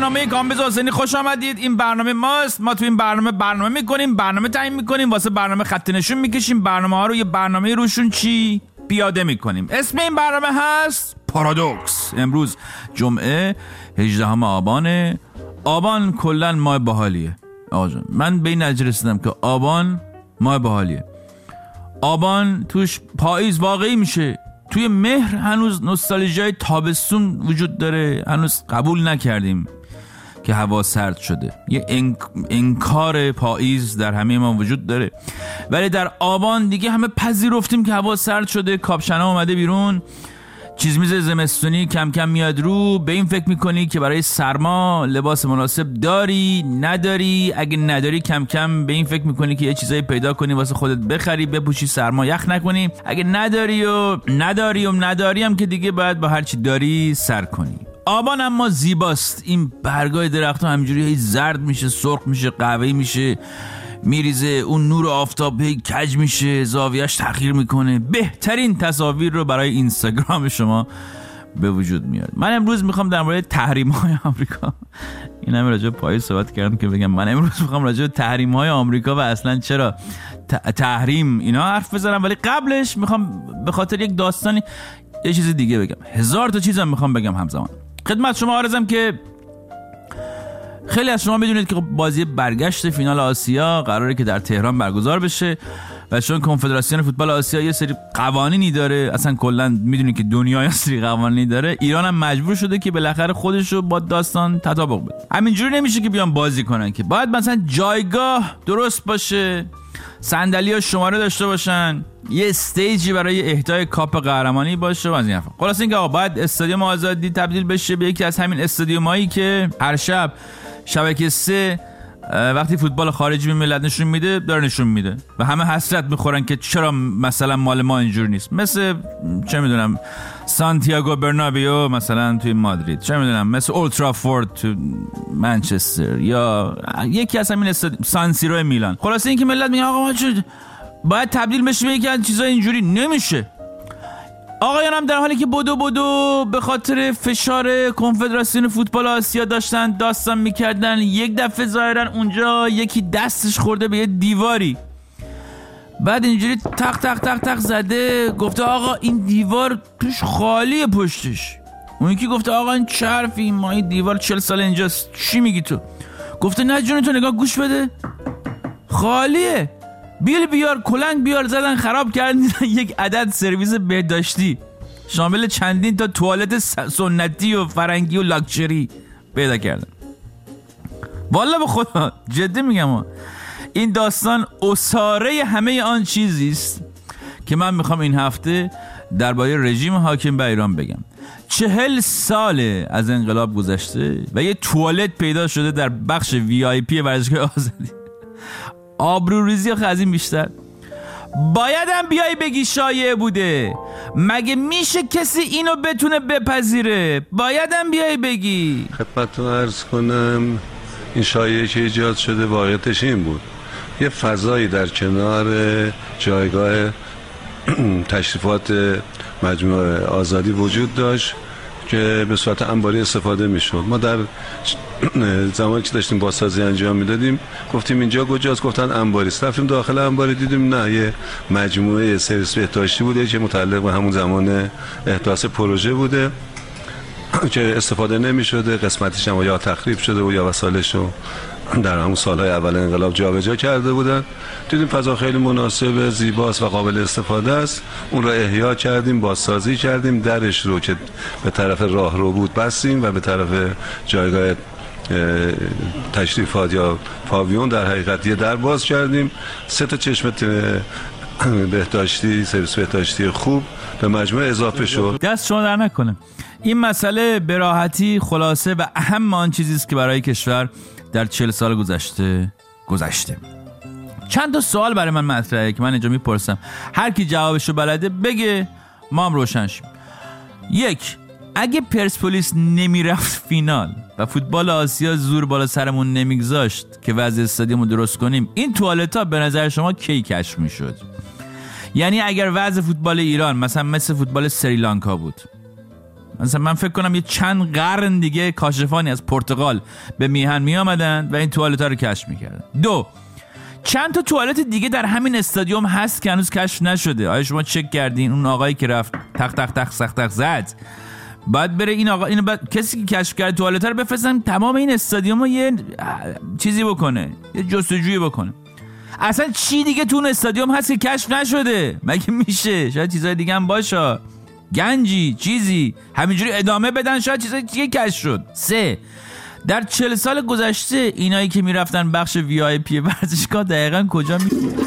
برنامه کامبیز حسینی خوش آمدید. این برنامه ماست. ما تو این برنامه میکنیم، برنامه تعیین میکنیم، واسه برنامه خط نشون میکشیم، برنامه ها رو یه برنامه روشون چی پیاده میکنیم. اسم این برنامه هست پارادوکس. امروز جمعه 18 آبانه. آبان کلن ماه باحالیه. آقا جان من به این نتیجه رسیدم که آبان ماه باحالیه. آبان توش پاییز واقعی میشه. توی مهر هنوز نوستالژی تابستون وجود داره. هنوز قبول نکردیم که هوا سرد شده. یه انکار پاییز در همه ما وجود داره. ولی در آبان دیگه همه پذیرفتیم که هوا سرد شده. کاپشنا اومده بیرون. چیز میز زمستونی کم کم میاد رو. به این فکر میکنی که برای سرما لباس مناسب داری نداری. اگه نداری کم کم به این فکر میکنی که یه چیزایی پیدا کنی واسه خودت بخری بپوشی سرما یخ نکنی. اگه نداری هم که دیگه باید با هر چی داری سر کنی. آبان اما زیباست. این برگای درخت‌ها همینجوری زرد میشه، سرخ میشه، قهوه‌ای میشه، میریزه. اون نور آفتاب کج میشه، زاویه‌اش تغییر میکنه. بهترین تصاویر رو برای اینستاگرام شما به وجود میاد. من امروز میخوام در مورد تحریم‌های آمریکا، این همه راجع به پاییز صحبت کردم که بگم من امروز میخوام راجع به تحریم‌های آمریکا و اصلا چرا تحریم اینا حرف بزنم. ولی قبلش میخوام به خاطر یک داستانی یه چیز دیگه بگم. 1000 تا چیزم میخوام بگم همزمان. خدمت شما عرضم که خیلی از شما میدونید که بازی برگشت فینال آسیا قراره که در تهران برگزار بشه و چون کنفدراسیون فوتبال آسیا یه سری قوانینی داره، اصلا کلا میدونید که دنیا یه سری قوانینی داره، ایران هم مجبور شده که بالاخره خودش رو با داستان تطابق بده. همینجوری نمیشه که بیان بازی کنن که باید مثلا جایگاه درست باشه، صندلی‌ها شماره داشته باشن، یه استیجی برای اهدای کاپ قهرمانی باشه و از این حرفا. خلاص اینکه آقا باید استادیوم آزادی تبدیل بشه به یکی از همین استادیومایی که هر شب شبکه 3 وقتی فوتبال خارجی به ملت نشون میده داره نشون میده و همه حسرت میخورن که چرا مثلا مال ما اینجور نیست. مثل چه میدونم سانتیاگو برنابیو مثلا توی مادرید، چه میدونم مثل اولترافورد تو منچستر، یا یکی از همین سان سیرو میلان. خلاص این که ملت میگن آقا ما باید تبدیل بشه به یکی از چیزای اینجوری. نمیشه. آقایانم در حالی که بدو به خاطر فشار کنفدراسیون فوتبال آسیا داشتن داستان میکردن، یک دفعه ظاهرا اونجا یکی دستش خورده به یه دیواری، بعد اینجوری تق تق تق تق زده، گفته آقا این دیوار توش خالیه پشتش. اون یکی گفته آقا این چه حرفی، ما این دیوار 40 سال اینجاست، چی میگی تو؟ گفته نه جون تو نگاه گوش بده خالیه. بیار کلنگ بیار، زدن خراب کردن یک عدد سرویس بهداشتی شامل چندین تا توالت سنتی و فرنگی و لاکچری پیدا کردن. والله به خدا جدی میگم این داستان اساره همه آن چیزی است که من میخوام این هفته درباره رژیم حاکم بر ایران بگم. 40 ساله از انقلاب گذشته و یه توالت پیدا شده در بخش VIP ورزشگاه آزادی. آبروریزی آخه از این بیشتر بایدم بیای بگی شایعه بوده. مگه میشه کسی اینو بتونه بپذیره؟ بایدم بیای بگی. خدمتتون عرض کنم این شایعه که ایجاد شده واقعیتش این بود: یه فضایی در کنار جایگاه تشریفات مجموعه آزادی وجود داشت که به صورت انباری استفاده میشد. ما در زمانی که داشتیم بازسازی انجام میدادیم گفتیم اینجا کجاست؟ گفتن انباری است. رفتیم داخل انباری دیدیم نه، یه مجموعه سرویس بهداشتی بوده که متعلق به همون زمان احداث پروژه بوده که استفاده نمیشده. قسمتش هم یا تخریب شده و یا وسایلشو در همون سالهای اول انقلاب جابجا کرده بودن. دیدیم فضا خیلی مناسب، زیباست و قابل استفاده است. اون را احیا کردیم، بازسازی کردیم، درش رو که به طرف راهرو بود بستیم و به طرف جایگاه تشریفات یا پاویون در حقیقت یه در باز کردیم. 3 تا چشم بهداشتی، سرویس بهداشتی خوب به مجموعه اضافه شد. دست شما در نکنه. این مسئله به راحتی خلاصه و اهم آن چیزی است که برای کشور در 40 سال گذشته. چند تا سوال برای من مطرحه که من اینجا میپرسم، هر کی جوابشو بلده بگه ما هم روشن شیم. 1. اگه پرسپولیس نمیرفت فینال و فوتبال آسیا زور بالا سرمون نمیگذاشت که وضع استادیومو درست کنیم، این توالتا به نظر شما کی کشف میشد؟ یعنی اگر وضع فوتبال ایران مثلا مثل فوتبال سریلانکا بود، مثلا من فکر کنم یه چند قرن دیگه کاشفانی از پرتغال به میهن می آمدن و این توالت‌ها رو کشف میکردن. 2. چند تا توالت دیگه در همین استادیوم هست که هنوز کشف نشده. آیا شما چک کردین اون آقایی که رفت تق تق تق سخ تق زد بعد بره این آقا کسی که کشف کرد توالت رو بفرستن تمام این استادیوم رو یه چیزی بکنه، یه جستجویی بکنه. اصلا چی دیگه تو اون استادیوم هست که کشف نشده؟ مگه میشه؟ شاید چیزای دیگه هم باشه، گنجی چیزی همینجوری ادامه بدن، شاید چیزای دیگه کشف شد. 3. در 40 سال گذشته اینایی که میرفتن بخش VIP ورزشگاه دقیقاً کجا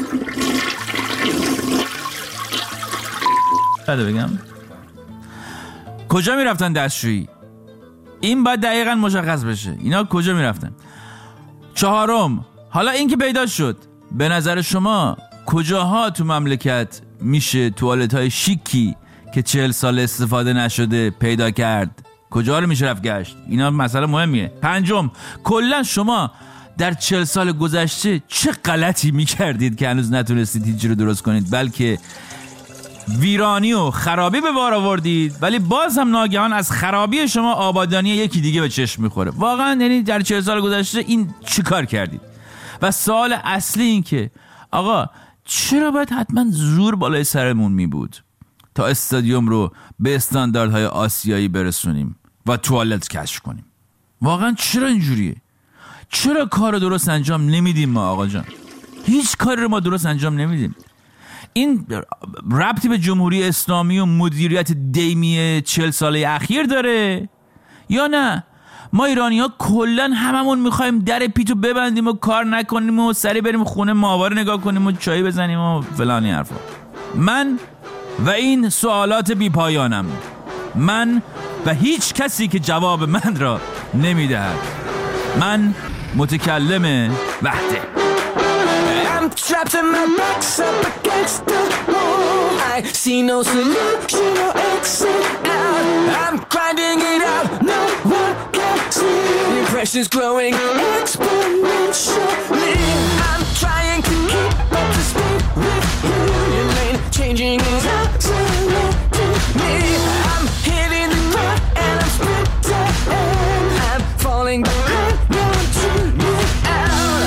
بگم کجا میرفتن دستشویی؟ این باید دقیقاً مشخص بشه اینا کجا میرفتن. 4. حالا این که پیدا شد، به نظر شما کجاها تو مملکت میشه توالت های شیکی که 40 سال استفاده نشده پیدا کرد؟ کجا رو میشه رفت گشت؟ اینا مسئله مهمیه. 5. کلا شما در 40 سال گذشته چه غلطی میکردید که هنوز نتونستید هیچی رو درست کنید، بلکه ویرانی و خرابی به بار آوردید، ولی باز هم ناگهان از خرابی شما آبادانی یکی دیگه به چشم میخوره. واقعا یعنی در 40 سال گذشته این چی کار کردید؟ و سوال اصلی این که آقا چرا باید حتما زور بالای سرمون می بود تا استادیوم رو به استانداردهای آسیایی برسونیم و توالت کشف کنیم؟ واقعا چرا اینجوریه؟ چرا کار رو درست انجام نمیدیم ما آقا جان؟ هیچ کاری رو ما درست انجام نمیدیم. این ربطی به جمهوری اسلامی و مدیریت دیمی 40 ساله اخیر داره یا نه؟ ما ایرانی ها کلن هممون میخوایم در پیتو ببندیم و کار نکنیم و سری بریم خونه ماهواره نگاه کنیم و چای بزنیم و فلانی حرفا. من و این سوالات بی پایانم، من و هیچ کسی که جواب من را نمیدهد. من متکلم وحده. I'm trapped in my box up against the wall. I see no solution, no exit out. I'm grinding it out, no one can see. The pressure's growing exponentially. I'm trying to keep up to speed with you. Your lane changing is absolute to me. I'm hitting the ground and I'm sprinting. I'm falling behind, no one tuning out.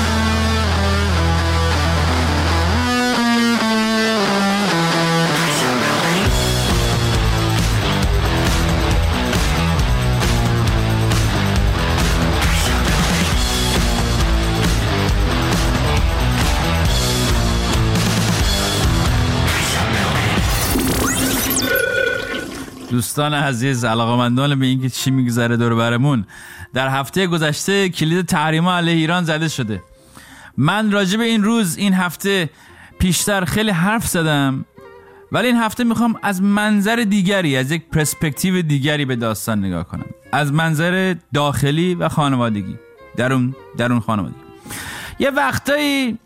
دوستان عزیز، علاقه‌مندان به اینکه چی میگذره دور برمون، در هفته گذشته کلید تحریم‌ها علیه ایران زده شده. من راجع به این روز این هفته پیشتر خیلی حرف زدم، ولی این هفته میخوام از منظر دیگری، از یک پرسپکتیو دیگری به داستان نگاه کنم، از منظر داخلی و خانوادگی، درون خانوادگی. یه وقتی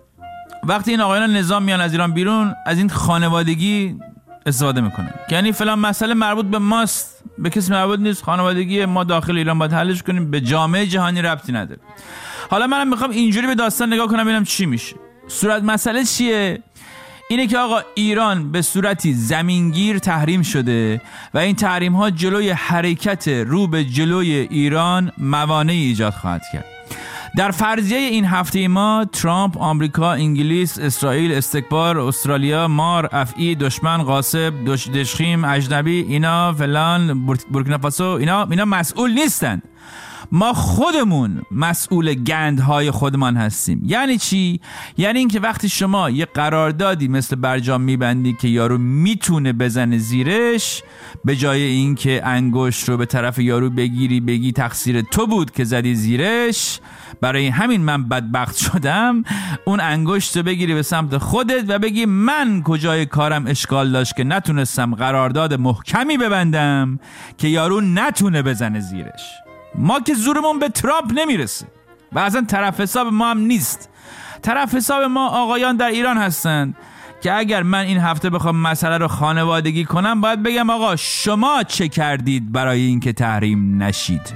این آقایان نظام میان از ایران بیرون، از این خانوادگی استفاده میکنن، یعنی فلان مسئله مربوط به ماست، به کسی مربوط نیست، خانوادگی ما داخل ایران باید حلش کنیم، به جامعه جهانی ربطی نداره. حالا منم میخوام اینجوری به داستان نگاه کنم ببینم چی میشه. صورت مسئله چیه؟ اینه که آقا ایران به صورتی زمینگیر تحریم شده و این تحریم ها جلوی حرکت رو به جلوی ایران موانعی ایجاد خواهد کرد. در فرضیه این هفته ما ترامپ، آمریکا، انگلیس، اسرائیل، استکبار، استرالیا، مار، افعی، دشمن، غاصب، دشخیم، اجنبی، اینا فلان، بورکینافاسو، اینا مسئول نیستن. ما خودمون مسئول گندهای خودمان هستیم. یعنی چی؟ یعنی این که وقتی شما یه قراردادی مثل برجام میبندی که یارو میتونه بزنه زیرش، به جای این که انگشت رو به طرف یارو بگی تقصیر تو بود که زدی زیرش، برای همین من بدبخت شدم، اون انگشت رو بگیری به سمت خودت و بگی من کجای کارم اشکال داشت که نتونستم قرارداد محکمی ببندم که یارو نتونه بزنه زیرش. ما که زورمون به ترامپ نمیرسه و اصلا طرف حساب ما هم نیست. طرف حساب ما آقایان در ایران هستند که اگر من این هفته بخوام مسئله رو خانوادگی کنم، باید بگم آقا شما چه کردید برای اینکه تحریم نشید؟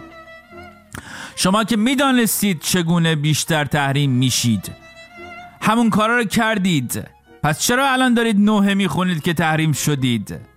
شما که میدانستید چگونه بیشتر تحریم میشید، همون کارا رو کردید، پس چرا الان دارید نوحه میخونید که تحریم شدید؟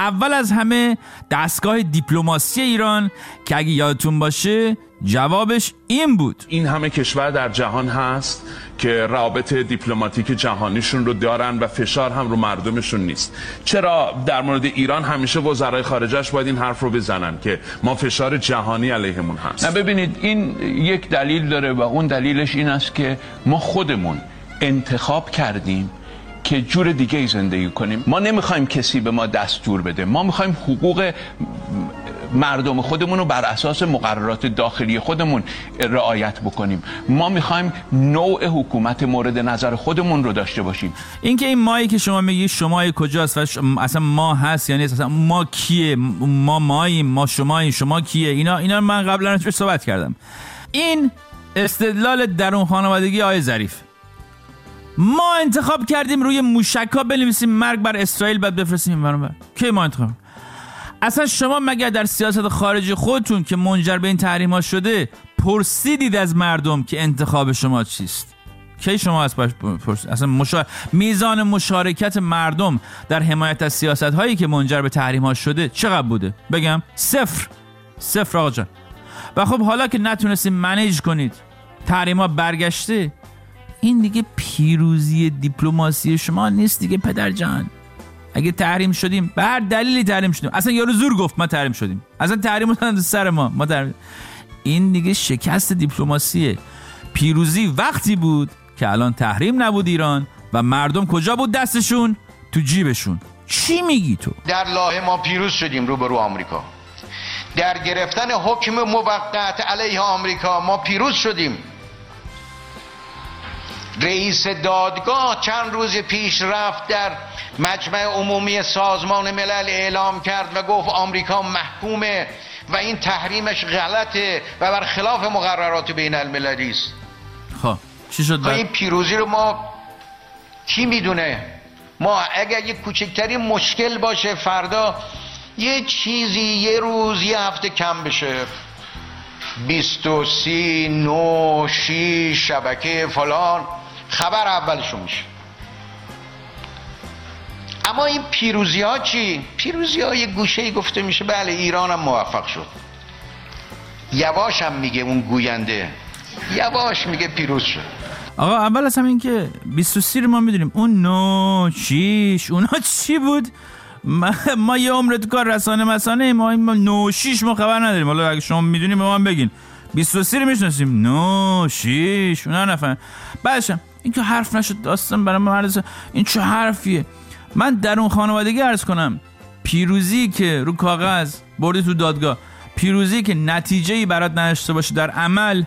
اول از همه دستگاه دیپلماسی ایران که اگه یادتون باشه جوابش این بود. این همه کشور در جهان هست که روابط دیپلماتیک جهانیشون رو دارن و فشار هم رو مردمشون نیست. چرا در مورد ایران همیشه وزرای خارجه‌اش باید این حرف رو بزنن که ما فشار جهانی علیهمون هست؟ نه ببینید، این یک دلیل داره و اون دلیلش این است که ما خودمون انتخاب کردیم که جور دیگه ای زندگی کنیم. ما نمیخوایم کسی به ما دستور بده، ما میخوایم حقوق مردم خودمون رو بر اساس مقررات داخلی خودمون رعایت بکنیم. ما میخوایم نوع حکومت مورد نظر خودمون رو داشته باشیم. اینکه این مایی که شما میگی شمای کجاست و اصلا ما هست یعنی اصلا ما کیه، ما ماییم، ما شماییم، شما کیه، اینا من قبلا راجعش صحبت کردم. این استدلال درون خانوادگی آقای ظریف. ما انتخاب کردیم روی موشک‌ها بنویسیم مرگ بر اسرائیل بعد بفرستیم برام. کی ما انتخاب؟ اصلا شما مگر در سیاست خارجی خودتون که منجر به این تحریم‌ها شده پرسیدید از مردم که انتخاب شما چیست؟ کی شما از پرسید؟ اصلا میزان مشارکت مردم در حمایت از سیاست‌هایی که منجر به تحریم‌ها شده چقدر بوده؟ بگم صفر آقا جان. و خب حالا که نتونستید منیج کنید تحریم‌ها برگشته، این دیگه پیروزی دیپلماسی شما نیست دیگه پدر جان. اگه تحریم شدیم به هر دلیلی تحریم شدیم، اصلا یارو زور گفت ما تحریم شدیم، اصلا تحریم بودن سر ما تحریم. این دیگه شکست دیپلماسیه. پیروزی وقتی بود که الان تحریم نبود ایران و مردم کجا بود؟ دستشون تو جیبشون. چی میگی تو؟ در لاهه ما پیروز شدیم روبرو آمریکا. در گرفتن حکم موقت علیه آمریکا ما پیروز شدیم. رئیس دادگاه چند روز پیش رفت در مجمع عمومی سازمان ملل اعلام کرد و گفت آمریکا محکومه و این تحریمش غلطه و برخلاف مقررات بین المللی است. خب چی شد؟ این پیروزی رو ما کی میدونه؟ ما اگر یک کوچکترین مشکل باشه فردا یه چیزی یه روز یه هفته کم بشه 20 30 9 6 شبکه فلان خبر اولشون میشه. اما این پیروزی ها چی؟ پیروزی ها یه گوشه گفته میشه بله ایران هم موفق شد. یواش هم میگه اون گوینده، یواش میگه پیروز شد. آقا اول از همه این که 23 رو ما میدونیم، اون 9 6 اونا چی بود؟ ما یه عمر تو کار رسانه ما 9 6 ما خبر نداریم. حالا اگه شما میدونیم به ما بگین. 23 رو میشناسیم، 9 6 اونا نفهم. بعدش این که حرف نشد داستان برای ما این چه حرفیه؟ من در اون خانوادگی عرض کنم پیروزی که رو کاغذ بردی تو دادگاه، پیروزی که نتیجه‌ای برات نداشته باشه در عمل،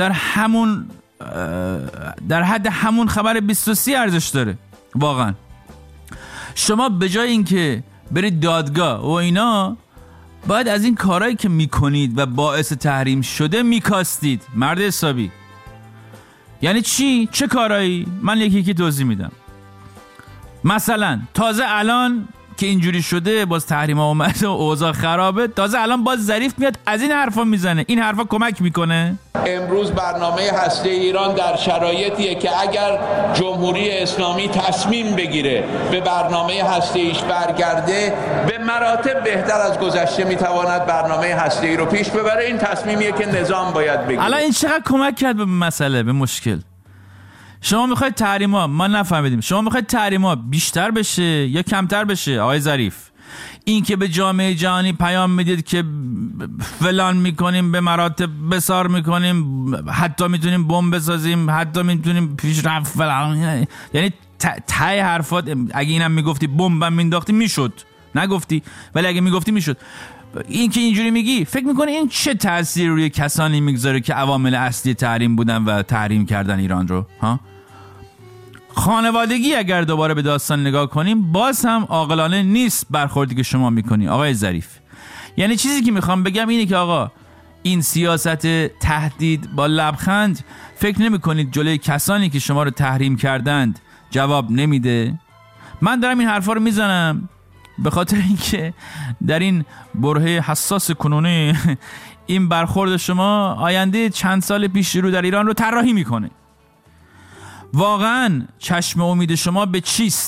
در حد همون خبر 23 ارزش داره. واقعا شما به جای اینکه برید دادگاه و اینا باید از این کارهایی که میکنید و باعث تحریم شده میکاستید. مرد حسابی. یعنی چی؟ چه کارهایی؟ من یکی توضیح میدم. مثلا تازه الان که اینجوری شده باز تحریم ها اومده و اوضاع خرابه، تازه الان باز ظریف میاد از این حرفا میزنه. این حرفا کمک میکنه؟ امروز برنامه هسته ایران در شرایطیه که اگر جمهوری اسلامی تصمیم بگیره به برنامه هسته ایش برگرده، به مراتب بهتر از گذشته میتواند برنامه هسته ای رو پیش ببره. این تصمیمیه که نظام باید بگیره. الان این چقدر کمک کرد به مسئله، به مشکل. شما میخواید تحریما، ما نفهمیدیم، شما میخواید تحریما بیشتر بشه یا کمتر بشه آقای ظریف؟ این که به جامعه جهانی پیام میدید که فلان میکنیم، به مراتب بسار میکنیم، حتی میتونیم بمب بسازیم، حتی میتونیم پیشرفت فلان، یعنی تای حرفات اگه اینم میگفتی بمبم مینداختی میشد، نگفتی ولی اگه میگفتی میشد. این که اینجوری میگی فکر میکنی این چه تأثیری روی کسانی میگذاره که عوامل اصلی تحریم بودن و تحریم کردن ایران رو؟ ها؟ خانوادگی اگر دوباره به داستان نگاه کنیم باز هم عاقلانه نیست برخوردی که شما میکنی آقای ظریف. یعنی چیزی که میخوام بگم اینه که آقا این سیاست تهدید با لبخند فکر نمیکنید جلوی کسانی که شما رو تحریم کردند جواب نمیده؟ من دارم این حرفا رو میزنم به خاطر اینکه در این برهه حساس کنونی این برخورد شما آینده چند سال پیش رو در ایران رو طراحی میکنه. واقعا چشم امید شما به چیست؟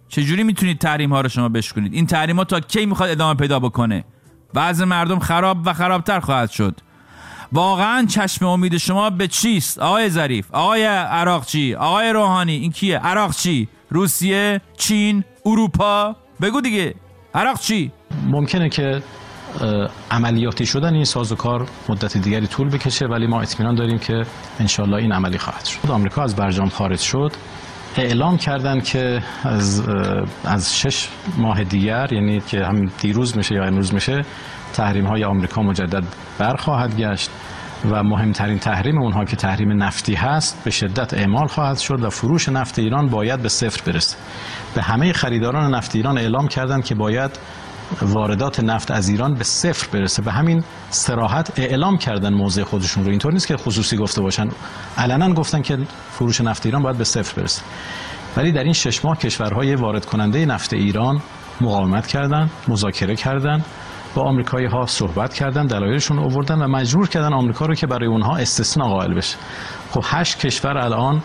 چجوری میتونید تحریم ها رو شما بشکنید؟ این تحریم ها تا کی میخواد ادامه پیدا بکنه؟ وضع مردم خراب و خرابتر خواهد شد. واقعا چشم امید شما به چیست آقای ظریف، آقای عراقچی، آقای روحانی؟ این کیه؟ عراقچی؟ روسیه؟ چین؟ اروپا؟ بگو دیگه عراقچی. ممکنه که عملیاتی شدن این سازوکار مدت دیگری طول بکشه، ولی ما اطمینان داریم که انشالله این عملی خواهد شد. آمریکا از برجام خارج شد، اعلام کردن که از 6 ماه دیگر، یعنی که هم دیروز میشه یا امروز میشه، تحریم های آمریکا مجدد برخواهد گشت و مهمترین تحریم اونها که تحریم نفتی هست به شدت اعمال خواهد شد و فروش نفت ایران باید به صفر برسه. به همه خریداران نفت ایران اعلام کردن که باید واردات نفت از ایران به صفر برسه. به همین صراحت اعلام کردن موضع خودشون رو. اینطور نیست که خصوصی گفته باشن، علنا گفتن که فروش نفت ایران باید به صفر برسه. ولی در این 6 ماه کشورهای وارد کننده نفت ایران مقاومت کردن، مذاکره کردن، با آمریکایی ها صحبت کردن، دلایلشون آوردن و مجبور کردن آمریکا رو که برای اونها استثناء قائل بشه. خب 8 کشور الان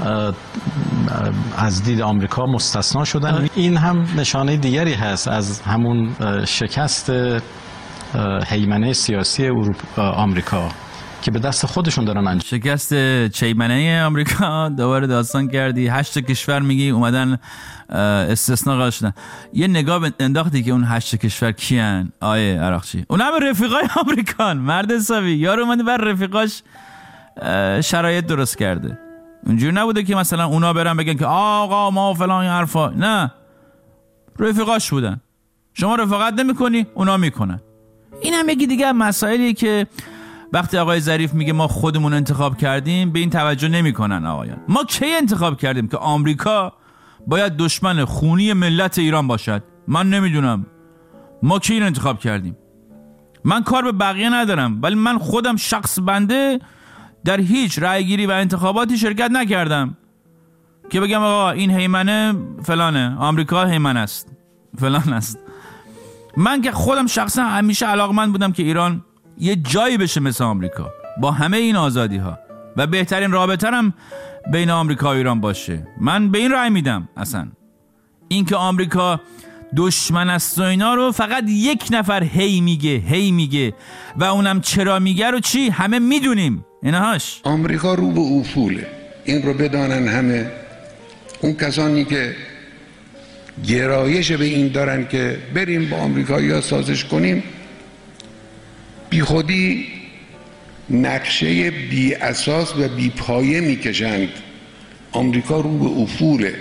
از دید آمریکا مستثنا شدن. این هم نشانه دیگری هست از همون شکست هیمنه سیاسی آمریکا که به دست خودشون دارن انجام. شکست هیمنه آمریکا دوباره داستان کردی. 8 کشور میگی اومدن استثناء قائل شدن. یه نگاه انداختی که اون 8 کشور کیان آیه عراقچی؟ اون هم رفیقای آمریکان. مرد حسابی یارو اومده بر رفیقاش شرایط درست کرده. اونجوری نبوده که مثلا اونا برن بگن که آقا ما فلان حرفا، نه، رفیقاش بودن. شما رفاقت نمی‌کنی، اونا میکنن. این هم یکی دیگه مسائلیه که وقتی آقای ظریف میگه ما خودمون انتخاب کردیم به این توجه نمیکنن. آقایان ما کی انتخاب کردیم که آمریکا باید دشمن خونی ملت ایران باشد؟ من نمیدونم ما کی انتخاب کردیم. من کار به بقیه ندارم، ولی من خودم شخص بنده در هیچ رأیگیری و انتخاباتی شرکت نکردم که بگم آقا این هیمنه فلانه، آمریکا هیمنه است فلان است. من که خودم شخصا همیشه علاقمند بودم که ایران یه جایی بشه مثل آمریکا با همه این آزادی ها و بهترین رابطه هم بین آمریکا و ایران باشه. من به این رأی میدم. اصلا این که آمریکا دشمن است و اینا رو فقط یک نفر هی میگه و اونم چرا میگه رو چی همه میدونیم. اینهاش آمریکا رو به افوله، این رو بدانن همه. اون کسانی که گرایش به این دارن که بریم با آمریکایی‌ها سازش کنیم، بی خودی نقشه بی اساس و بی پایه میکشند. آمریکا رو به افوله.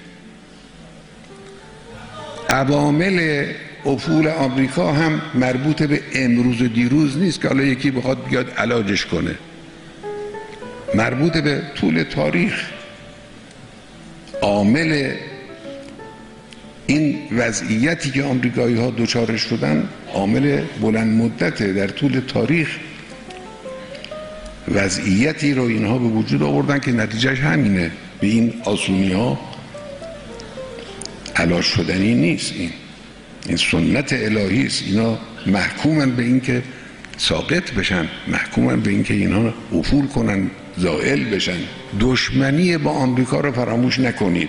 عوامل افول آمریکا هم مربوط به امروز و دیروز نیست که حالا یکی بخواد بیاد علاجش کنه، مربوط به طول تاریخ. عامل این وضعیتی که آمریکایی ها دوچارش شدن عامل بلند مدته. در طول تاریخ وضعیتی رو اینها به وجود آوردن که نتیجهش همینه. به این آسونی ها علاج شدنی نیست. این سنت الهی است. اینا محکومن به این که ساقط بشن، محکومن به این که اینها افول کنن، زائل بشن. دشمنی با آمریکا رو فراموش نکنید.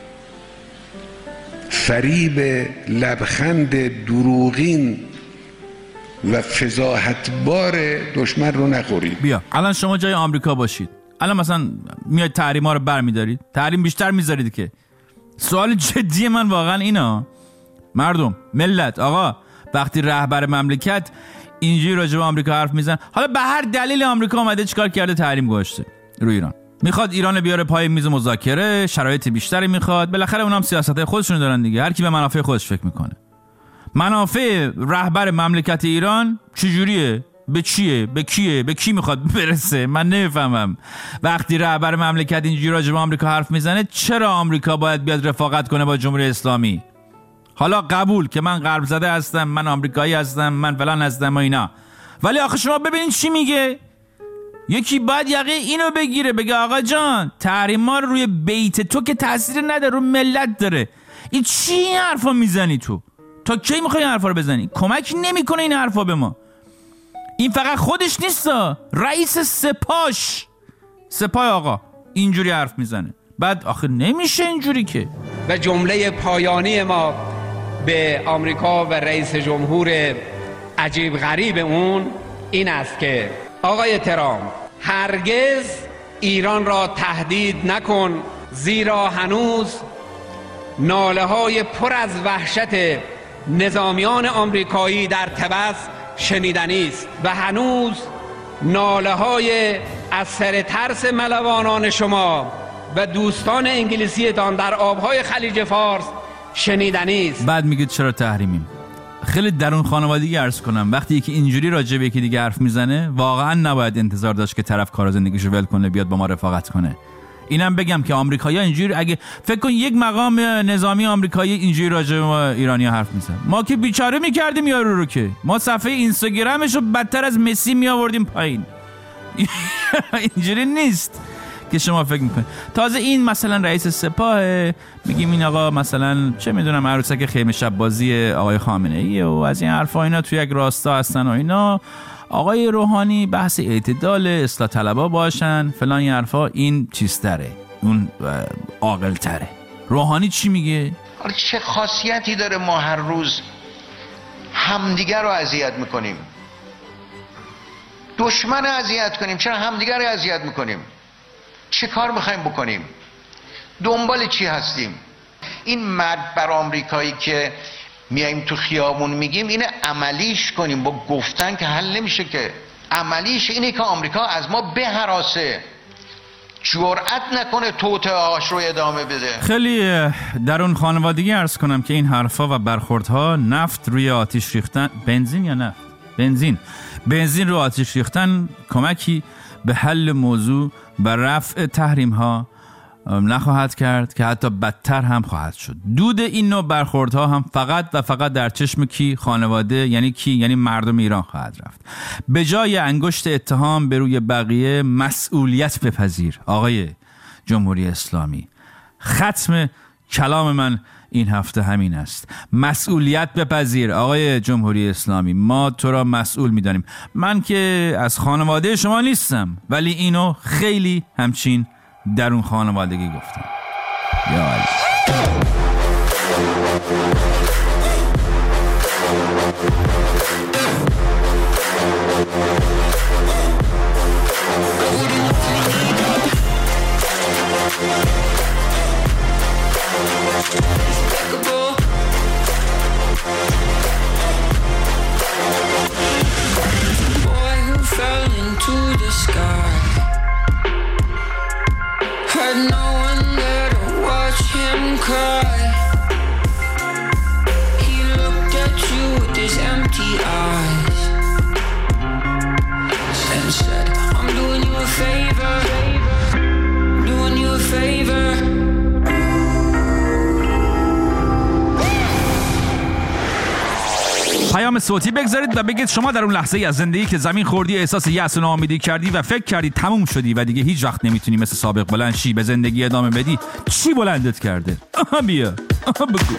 فریب لبخند دروغین و فضاحتبار دشمن رو نخورید. بیا الان شما جای آمریکا باشید، الان مثلا میاد تحریما رو برمی‌دارید، تحریم بیشتر میذارید. که سوال جدی من واقعا اینا مردم، ملت، آقا وقتی رهبر مملکت اینجوری راجع به آمریکا حرف میزنه، حالا به هر دلیل آمریکا اومده چیکار کرده؟ تحریم گذاشته روی ایران، میخواد ایران بیاره پای میز مذاکره، شرایط بیشتری میخواد. بالاخره اونم سیاستای خودشون دارن دیگه، هر کی به منافع خودش فکر میکنه. منافع رهبر مملکت ایران چجوریه؟ به چیه؟ به کیه؟ به کی میخواد برسه؟ من نمیفهمم. وقتی رهبر مملکت اینجوری راجع به آمریکا حرف میزنه، چرا آمریکا باید بیاد رفاقت کنه با جمهوری اسلامی؟ حالا قبول که من غرب زده هستم، من آمریکایی هستم، من فلان هستم و اینا، ولی آخه شما ببینید چی میگه. یکی باید یقه اینو بگیره، بگه آقا جان تحریما روی بیت تو که تاثیر نداره، رو ملت داره. این چی این حرفا میزنی تو؟ تا کی میخوای این حرفا رو بزنی؟ کمک نمیکنه این حرفا به ما. این فقط خودش نیست، رئیس سپاه آقا اینجوری حرف میزنه. بعد آخه نمیشه اینجوری که. و جمله پایانی ما به آمریکا و رئیس جمهور عجیب غریب اون این است که آقای ترامپ هرگز ایران را تهدید نکن، زیرا هنوز ناله های پر از وحشت نظامیان آمریکایی در طبس شنیدنی است و هنوز ناله های از سر ترس ملوانان شما و دوستان انگلیسیتان در آبهای خلیج فارس شنیدنی است. بعد میگید چرا تحریمیم؟ خیلی درون خانوادگی عرض کنم، وقتی یکی اینجوری راجع به یکی دیگه حرف میزنه واقعا نباید انتظار داشت که طرف کار زندگیشو ول کنه بیاد با ما رفاقت کنه. اینم بگم که آمریکایی‌ها اینجوری، اگه فکر کن یک مقام نظامی آمریکایی اینجوری راجع به ما ایرانی‌ها حرف میزنه، ما که بیچاره می‌کردیم یارو رو، که ما صفحه اینستاگرامشو بدتر از مسی میآوردیم پایین. اینجوری نیست که شما فکر میکنید. تازه این مثلا رئیس سپاه، میگیم این آقا مثلا چه میدونم عروسک خیمه شب بازی آقای خامنه‌ای و از این حرفا، اینا توی یک راستا هستن و اینا. آقای روحانی بحث اعتدال، اصلاح طلبا باشن فلان این حرفا، این چیزتره، اون عاقل تره. روحانی چی میگه؟ چه خاصیتی داره ما هر روز همدیگر رو اذیت میکنیم؟ دشمن اذیت کنیم؟ چرا همدیگر رو اذیت میکنیم؟ چه کار میخوایم بکنیم؟ دنبال چی هستیم؟ این مرد بر آمریکایی که میایم تو خیابون میگیم اینه عملیش کنیم. با گفتن که حل نمیشه، که عملیش اینه که آمریکا از ما بهراسه، جرأت نکنه توطئه‌هاش رو ادامه بده. خیلی درون خانوادگی عرض کنم که این حرفا و برخوردها نفت روی آتش ریختن، بنزین یا نفت؟ بنزین رو آتش ریختن کمکی به حل موضوع و رفع تحریم ها نخواهد کرد، که حتی بدتر هم خواهد شد. دود این نوع برخوردها هم فقط و فقط در چشم کی؟ خانواده. یعنی کی؟ یعنی مردم ایران خواهد رفت. به جای انگشت اتهام به روی بقیه مسئولیت بپذیر. آقای جمهوری اسلامی، ختم کلام من این هفته همین است. مسئولیت بپذیر آقای جمهوری اسلامی، ما تو را مسئول می‌دانیم. من که از خانواده شما نیستم، ولی اینو خیلی همچین درون خانوادگی گفتم. یا علی. پیام صوتی بگذارید و بگید شما در اون لحظه ای از زندگی که زمین خوردی، احساس یأس و ناامیدی کردی و فکر کردی تموم شدی و دیگه هیچ وقت نمیتونی مثل سابق بلند شی، به زندگی ادامه بدی، چی بلندت کرده؟ بیا بگو.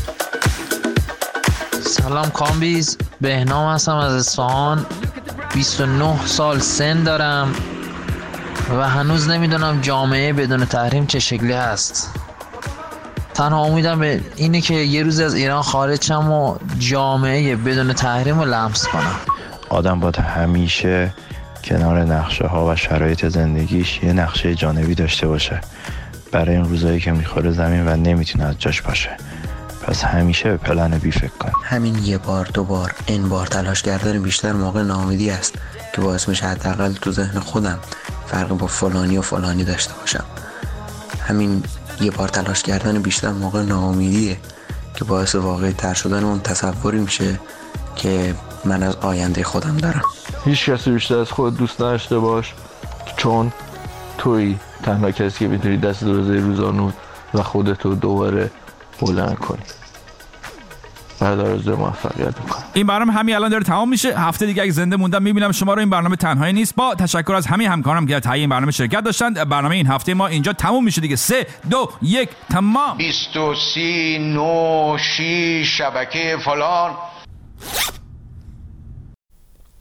سلام کامبیز، بهنام هستم از اصفهان. 29 سال سن دارم و هنوز نمیدونم جامعه بدون تحریم چه شکلی هست. تنها امیدم به اینه که یه روز از ایران خارج شم و جامعه بدون تحریم رو لمس کنم. آدم باید همیشه کنار نقشه ها و شرایط زندگیش یه نقشه جانبی داشته باشه برای این روزایی که میخوره زمین و نمیتونه از جاش باشه. پس همیشه به پلن بی فکر کن. همین یه بار دو بار این بار تلاش کردن بیشتر موقع ناامیدی است که باعث میشه حداقل تو ذهن خودم فرق با فلانی و فلانی داشته باشم. همین یه بار تلاش کردن بیشتر موقع ناامیدیه که باعث واقعی تر شدن اون تصوری میشه که من از آینده خودم دارم. هیچ کسی بیشتر از خود دوست نداشته باش، چون توی تنها کسی که میتونی دست روزه روزانو و خودتو دوباره بلند کنی. بعد آرزوی موفقیت میکنم. این برنامه همین الان داره تمام میشه. هفته دیگه اگه زنده موندم میبینم شما رو. این برنامه تنهایی نیست. با تشکر از همه همکارام که در تهیه این برنامه شرکت داشتند. برنامه این هفته ما اینجا تموم میشه دیگه. 3 2 1 تمام. 23 9 6 شبکه فلان.